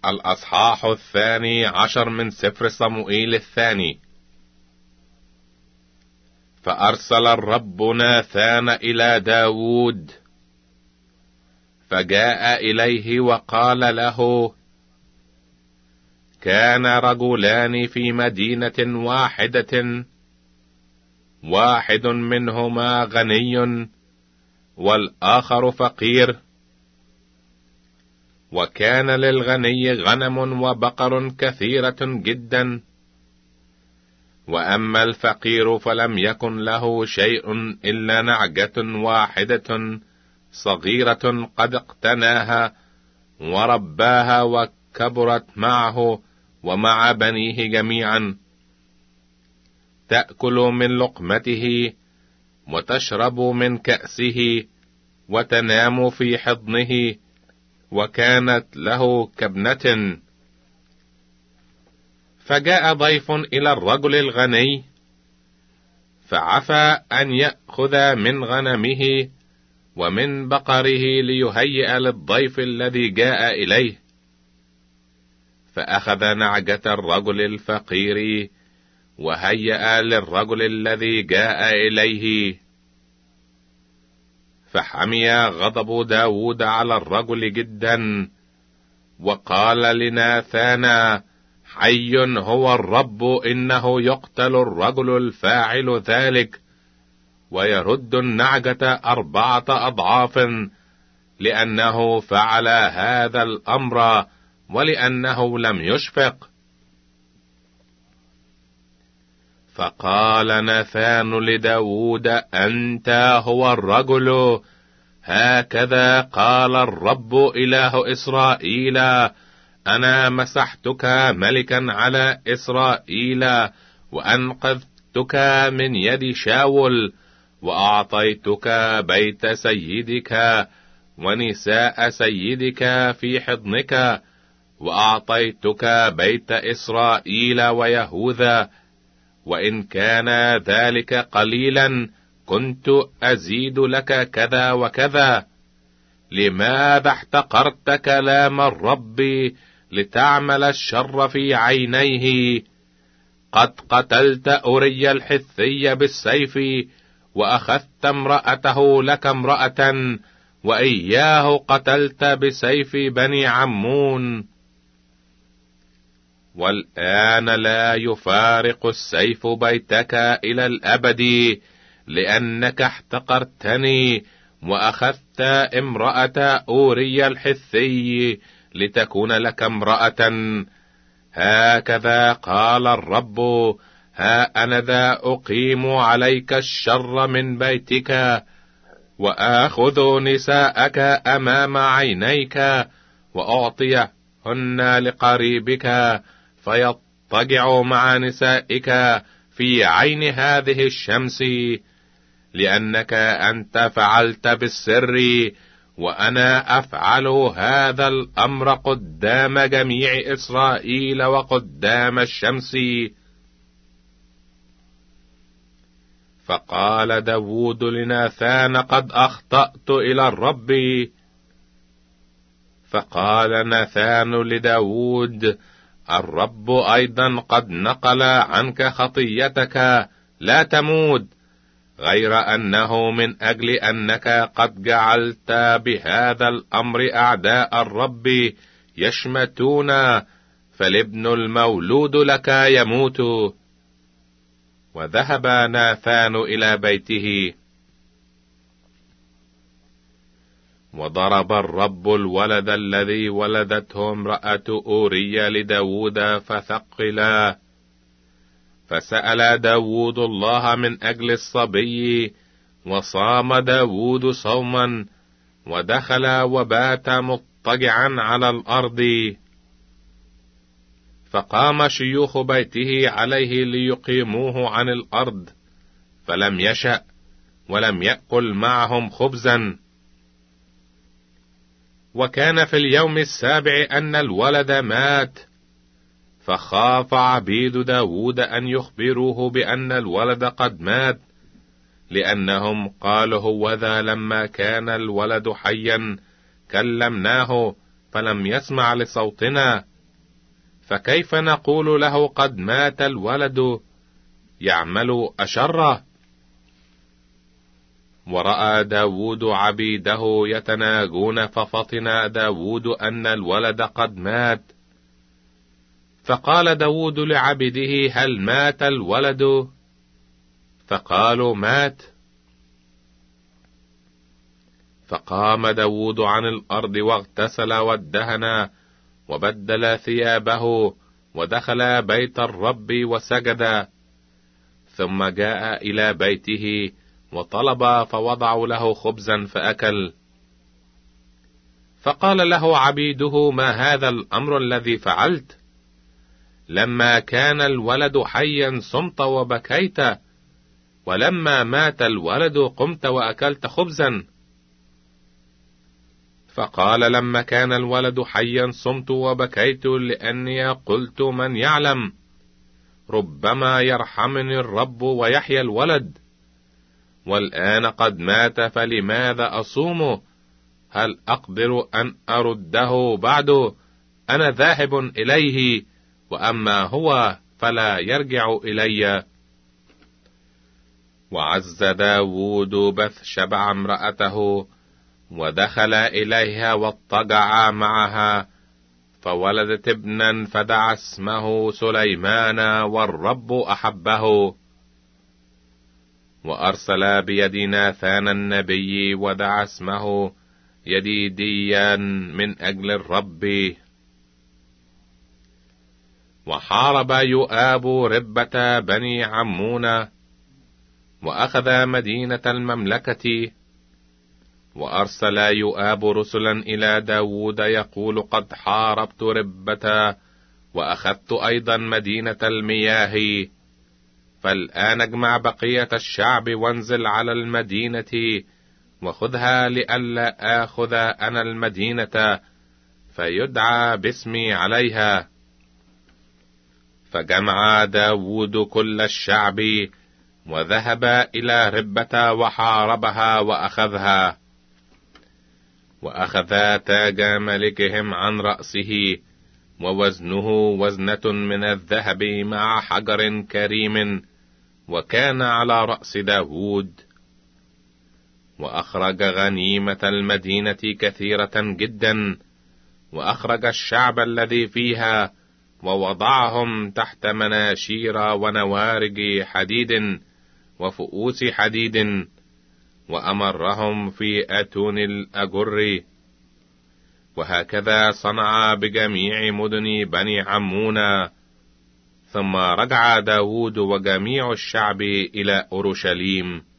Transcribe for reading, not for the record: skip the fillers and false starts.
الأصحاح 12 من سفر صموئيل الثاني. فأرسل الرب ناثان إلى داود، فجاء إليه وقال له: كان رجلان في مدينة واحدة، واحد منهما غني والآخر فقير، وكان للغني غنم وبقر كثيرة جدا، وأما الفقير فلم يكن له شيء إلا نعجة واحدة صغيرة قد اقتناها ورباها وكبرت معه ومع بنيه جميعا، تأكل من لقمته وتشرب من كأسه وتنام في حضنه، وكانت له كابنة. فجاء ضيف إلى الرجل الغني، فعفى أن يأخذ من غنمه ومن بقره ليهيئ للضيف الذي جاء إليه، فأخذ نعجة الرجل الفقير وهيأ للرجل الذي جاء إليه. فحمي غضب داود على الرجل جدا، وقال لناثان: حي هو الرب، إنه يقتل الرجل الفاعل ذلك ويرد النعجة 4 أضعاف، لأنه فعل هذا الأمر ولأنه لم يشفق. فقال ناثان لداود: أنت هو الرجل، هكذا قال الرب إله إسرائيل: أنا مسحتك ملكا على إسرائيل، وأنقذتك من يد شاول، وأعطيتك بيت سيدك ونساء سيدك في حضنك، وأعطيتك بيت إسرائيل ويهوذا، وإن كان ذلك قليلا كنت أزيد لك كذا وكذا. لماذا احتقرت كلام الرب لتعمل الشر في عينيه؟ قد قتلت أوريا الحثي بالسيف، وأخذت امرأته لك امرأة، وإياه قتلت بسيف بني عمون. والآن لا يفارق السيف بيتك إلى الأبد، لأنك احتقرتني وأخذت امرأة أوريا الحثي لتكون لك امرأة. هكذا قال الرب: ها أنا ذا أقيم عليك الشر من بيتك، وآخذ نساءك أمام عينيك، وأعطيهن لقريبك فيضطجع مع نسائك في عين هذه الشمس، لأنك أنت فعلت بالسر، وأنا أفعل هذا الأمر قدام جميع إسرائيل وقدام الشمس. فقال داود لناثان: قد أخطأت إلى الرب. فقال ناثان لداود: الرب أيضا قد نقل عنك خطيتك، لا تموت، غير أنه من أجل أنك قد جعلت بهذا الأمر أعداء الرب يشمتون، فالابن المولود لك يموت. وذهب ناثان إلى بيته. وضرب الرب الولد الذي ولدته امرأة أوريا لداود فثقلا. فسأل داود الله من أجل الصبي، وصام داود صوما، ودخل وبات مضطجعا على الأرض. فقام شيوخ بيته عليه ليقيموه عن الأرض، فلم يشأ ولم يأكل معهم خبزا. وكان في اليوم 7 أن الولد مات، فخاف عبيد داود أن يخبروه بأن الولد قد مات، لأنهم قالوا: هوذا لما كان الولد حيا كلمناه فلم يسمع لصوتنا، فكيف نقول له قد مات الولد يعمل أشره؟ ورأى داود عبيده يتناجون، ففطن داود أن الولد قد مات. فقال داود لعبيده: هل مات الولد؟ فقالوا: مات. فقام داود عن الأرض واغتسل وادهن وبدل ثيابه ودخل بيت الرب وسجد، ثم جاء إلى بيته وطلب، فوضعوا له خبزا فأكل. فقال له عبيده: ما هذا الأمر الذي فعلت؟ لما كان الولد حيا صمت وبكيت، ولما مات الولد قمت وأكلت خبزا. فقال: لما كان الولد حيا صمت وبكيت، لأني قلت: من يعلم، ربما يرحمني الرب ويحيى الولد. والآن قد مات، فلماذا أصوم؟ هل أقدر أن أرده بعد؟ أنا ذاهب إليه، وأما هو فلا يرجع إلي. وعز داود بثشبع امرأته، ودخل إليها واضطجع معها، فولدت ابنا فدعا اسمه سليمان، والرب أحبه. وأرسل بيد ناثان النبي ودعا اسمه يديديا من أجل الرب. وحارب يؤاب ربة بني عمون، وأخذ مدينة المملكة. وأرسل يؤاب رسلا إلى داود يقول: قد حاربت ربة، وأخذت أيضا مدينة المياه. فالآن اجمع بقية الشعب وانزل على المدينة وخذها، لئلا آخذ أنا المدينة فيدعى باسمي عليها. فجمع داود كل الشعب وذهب إلى ربة وحاربها وأخذها. وأخذ تاج ملكهم عن رأسه، ووزنه وزنة من الذهب مع حجر كريم، وكان على رأس داود. وأخرج غنيمة المدينة كثيرة جدا، وأخرج الشعب الذي فيها، ووضعهم تحت مناشير ونوارج حديد وفؤوس حديد، وأمرهم في أتون الأجر. وهكذا صنع بجميع مدن بني عمون. ثم رجع داود وجميع الشعب إلى أورشليم.